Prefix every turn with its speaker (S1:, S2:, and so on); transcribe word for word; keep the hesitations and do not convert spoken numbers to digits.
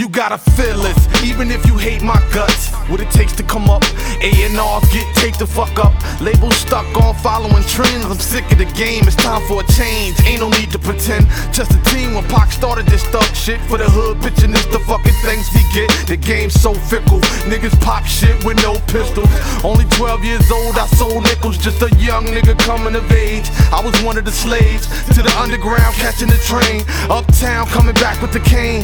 S1: You gotta feel it, even if you hate my guts. What it takes to come up, A and R's get take the fuck up. Labels stuck on following trends. I'm sick of the game, it's time for a change. Ain't no need to pretend, just a team. When Pac started this thug shit for the hood, pitching this the fucking things we get. The game's so fickle, niggas pop shit with no pistols. Only twelve years old, I sold nickels. Just a young nigga coming of age. I was one of the slaves to the underground, catching the train. Uptown, coming back with the cane.